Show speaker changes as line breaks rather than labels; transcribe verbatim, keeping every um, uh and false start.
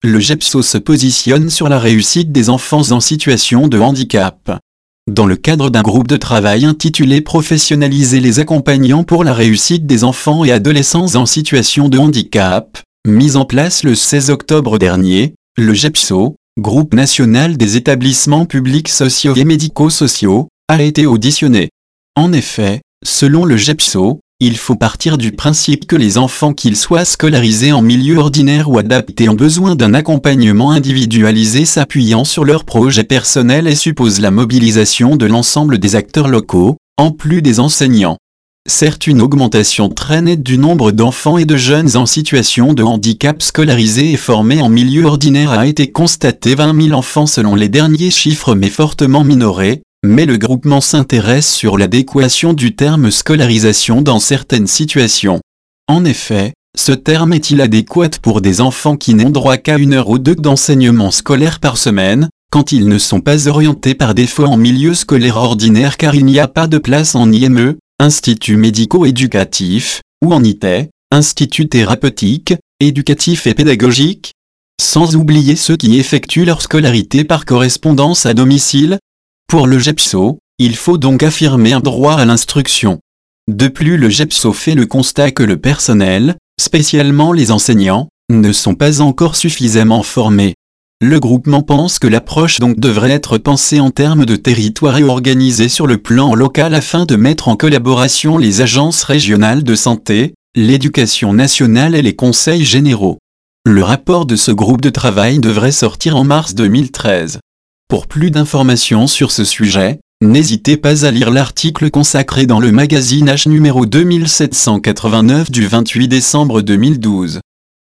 le GEPSO se positionne sur la réussite des enfants en situation de handicap. Dans le cadre d'un groupe de travail intitulé « Professionnaliser les accompagnants pour la réussite des enfants et adolescents en situation de handicap », mis en place le seize octobre dernier, le GEPSO, Groupe national des établissements publics sociaux et médico-sociaux, a été auditionné. En effet, selon le GEPSO, il faut partir du principe que les enfants, qu'ils soient scolarisés en milieu ordinaire ou adaptés, ont besoin d'un accompagnement individualisé s'appuyant sur leurs projets personnels et suppose la mobilisation de l'ensemble des acteurs locaux, en plus des enseignants. Certes, une augmentation très nette du nombre d'enfants et de jeunes en situation de handicap scolarisés et formés en milieu ordinaire a été constatée, vingt mille enfants selon les derniers chiffres, mais fortement minorés, mais le groupement s'intéresse sur l'adéquation du terme scolarisation dans certaines situations. En effet, ce terme est-il adéquat pour des enfants qui n'ont droit qu'à une heure ou deux d'enseignement scolaire par semaine, quand ils ne sont pas orientés par défaut en milieu scolaire ordinaire car il n'y a pas de place en I M E, Institut médico-éducatif, ou en I T E, Institut thérapeutique, éducatif et pédagogique? Sans oublier ceux qui effectuent leur scolarité par correspondance à domicile. Pour le GEPSO, il faut donc affirmer un droit à l'instruction. De plus, le GEPSO fait le constat que le personnel, spécialement les enseignants, ne sont pas encore suffisamment formés. Le groupement pense que l'approche donc devrait être pensée en termes de territoire et organisée sur le plan local afin de mettre en collaboration les agences régionales de santé, l'éducation nationale et les conseils généraux. Le rapport de ce groupe de travail devrait sortir en mars deux mille treize. Pour plus d'informations sur ce sujet, n'hésitez pas à lire l'article consacré dans le magazine H numéro deux mille sept cent quatre-vingt-neuf du vingt-huit décembre deux mille douze.